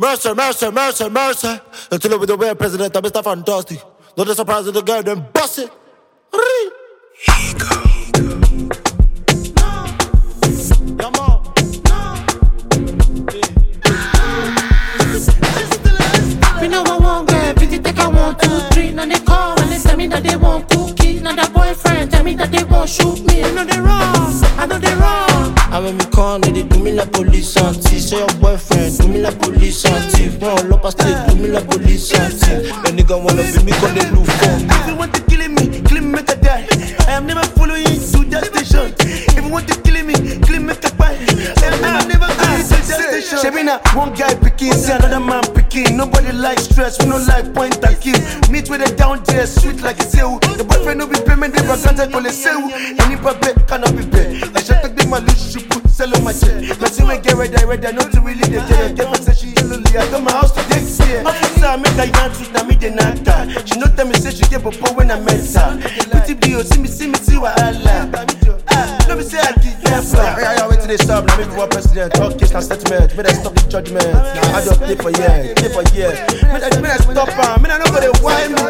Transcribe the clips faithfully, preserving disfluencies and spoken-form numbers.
Mercy, mercy, mercy, mercy. Until with the way president, I'm Mister Fantastic. Not the surprise of the girl, then bust it. Ego. Me know I want girl, pretty take I want two, three. Now they call and they tell me that they want cookie. Now that boyfriend tell me that they want shoot me. I know they wrong, I know they wrong. And when me call, they do me like police and thief. Say your boyfriend, do me like police and thief. One look past it, do me like police and thief. A nigga wanna be me, call they look for me. If you want to kill me, kill me, make a die. I am never following you to that station. If you want to kill me, kill me, make a buy. I am never going to that station. Shabina, one guy picking, see another man picking. Nobody likes stress, we don't like point and kill. Meet with a down there, sweet like a seal. The boyfriend no be payment, they can't call a sale. Any puppet cannot be paid. I shall take my loose, you put sell on my chair. My see we get ready, ready, I know to really the care. Get my say she lonely, I got my house to take care. Officer, make a yarn truth, now me the nata. She no tell me say she get popo when I met her. Pretty bio, see me, see me, see what I like. Ah, let me say I did that. Yeah, yeah, wait till they stop, now maybe one president. Talk case, now settlement. May I stop the judgment. Now I just play for years, play for years. May I stop her, may I not go to why me.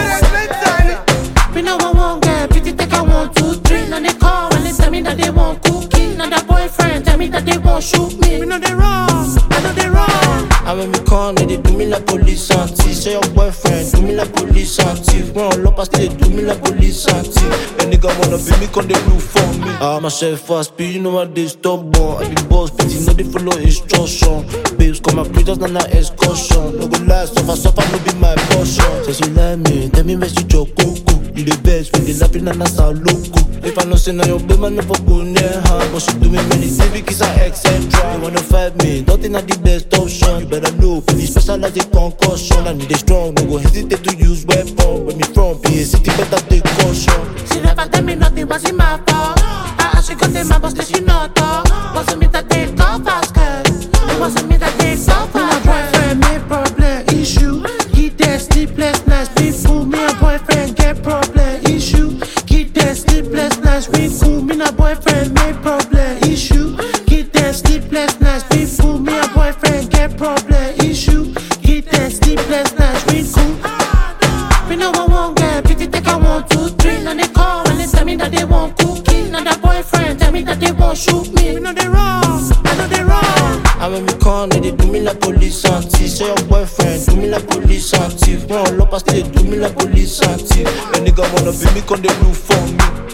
Me know I want girl, pretty take I want two, three. Now they call and they tell me that they want cookie. Now that boyfriend tell me that they want shoot me. Me know they wrong, I know they wrong. And when me call, they do me like police and thief. Say your boyfriend, do me like police and thief. One look past it, do me like police and thief. A nigga wanna be me, call they look for me. I'm a chef fast speed, you know what they stubborn. I be boss, but you know they follow instruction. Babes come up, just not an excursion. No go last, suffer, suffer, no be my portion. Say she like me, tell me where she your cuckoo. You the best, when they laughing and that's our loco. If I know say now your baby, I never go near her. But she do me many things because I eccentric. You wanna fight me, don't think I the best option. You better know, finish special like a concussion. I need a strong, no go hesitate to use weapon. When me from P A City, better take caution. She never tell me nothing, but she my fault. I ask she got them, my boss, she not talk. Wasn't me that they call fast, girl. It wasn't me that they call fast. My boyfriend made problem, issue. He dead, sleepless nights, people. Me and boyfriend get problem, issue. He dead, sleepless nights, we cool. Me and boyfriend made problem, issue. He dead, sleepless nights, people. Me and boyfriend get problem, issue. He dead, sleepless nights, we cool. Me know I want girl, pretty take I want two, three. Now they call and they tell me that they want cookie. Now that boyfriend tell me that they want shoot me. Me know they wrong, I know they wrong. And when me call, they do me like police and thief. Say your boyfriend, do me like police and thief. One look past it, do me like police and thief. A nigga wanna be me, call they look for me.